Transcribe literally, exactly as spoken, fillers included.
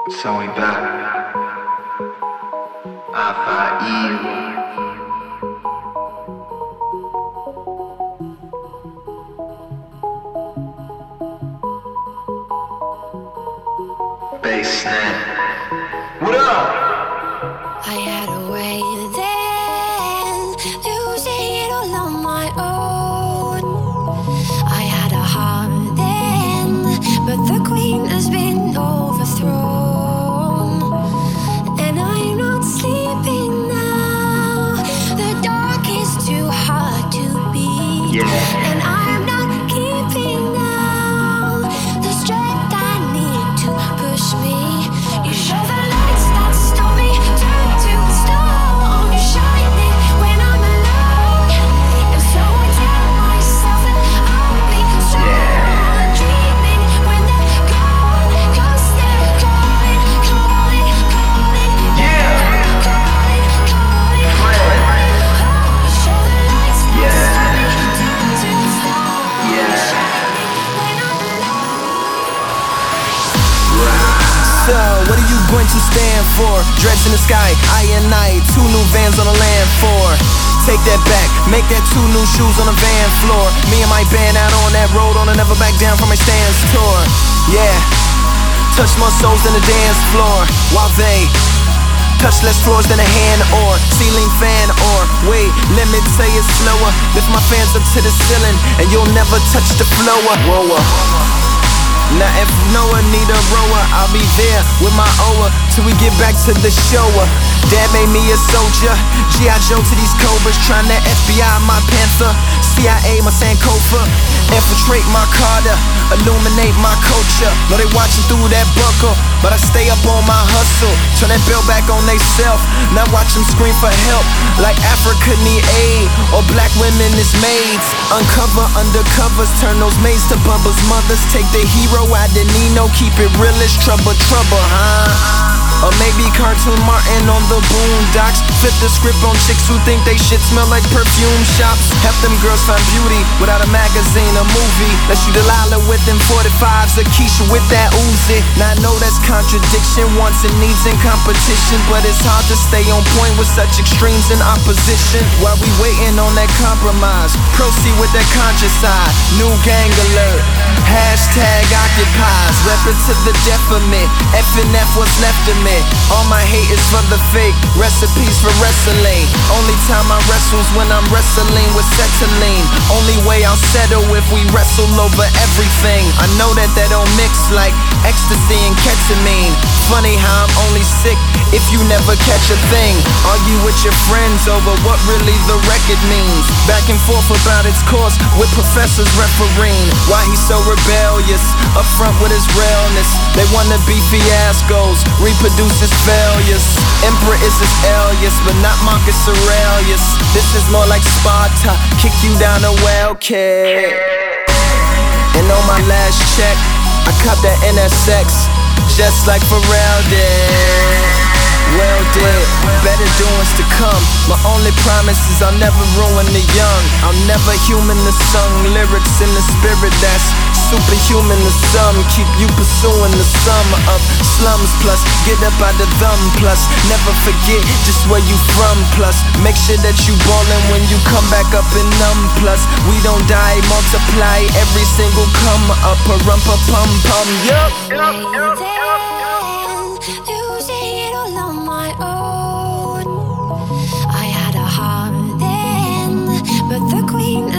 So we back. Alpha Evil. Bassnet. What up? I had a way then to see it all on my own. I had a heart then, but the queen has been overthrown. And I'm not sleeping now. The dark is too hard to beat. Yeah. And I'm not keeping now the strength I need to push me. You show the lights that stop me, turn to stone. You shine it when I'm alone. And so I tell myself that I'll be strong. Dreaming when they're gone, 'cause they're calling, calling, calling. Yeah. Calling, calling, calling. You show the lights that stop me, turn to stone. You shine it when I'm alone. So, what are you going to stand for? Dreads in the sky, I and I, two new vans on the land floor. Take that back, make that two new shoes on the van floor. Me and my band out on that road on a never back down from my stance tour. Yeah, touch more souls than the dance floor. While they touch less floors than a hand or ceiling fan or wait, let me say it slower. Lift my fans up to the ceiling and you'll never touch the floor. Whoa. Now if Noah need a rower, I'll be there with my oa till we get back to the shower. Dad made me a soldier, G I Joe to these cobras, trying to F B I my Panther, C I A my Sankofa, infiltrate my Carter, illuminate my culture. Know they watching through that buckle, but I stay up on my hustle. Turn that bell back on they self, now watch them scream for help. Like Africa need aid, or black women is maids. Uncover undercovers, turn those maids to Bubba's mothers. Take the hero out the Nino, keep it real as trouble, trouble, huh? Or maybe Cartoon Martin on the boondocks. Flip the script on chicks who think they shit smell like perfume shops. Help them girls find beauty without a magazine or movie. Let's shoot Delilah with them forty-fives, Akeisha with that Uzi. Now I know that's contradiction, wants and needs in competition, but it's hard to stay on point with such extremes in opposition. While we waiting on that compromise, proceed with that conscious side. New gang alert, hashtag occupies. Rep it to the death of me, F and F what's left of me. All my hate is for the fake, recipes for wrestling. Only time I wrestle's when I'm wrestling with settling. Only way I'll settle if we wrestle over everything. I know that that don't mix like ecstasy and ketamine. Funny how I'm only sick if you never catch a thing. Argue with your friends over what really the record means. Back and forth about its course with professors refereeing. Why he's so rebellious, upfront with his realness. They wanna be fiascos, reproduce his failures. Emperor is his alias, but not Marcus Aurelius. This is more like Sparta, kick you down a well kick. And on my last check, I cop that N S X, just like Pharrell did. Well did, better doings to come. My only promise is I'll never ruin the young. I'll never human the sung lyrics in the spirit that's superhuman to some. Keep you pursuing the sum of slums plus get up out the thumb plus never forget just where you from plus make sure that you ballin' when you come back up and numb plus we don't die, multiply every single come up a rumpa pum pum. Yup, yup, yup, yup, yup. To see it all on my own. I had a heart then, but the queen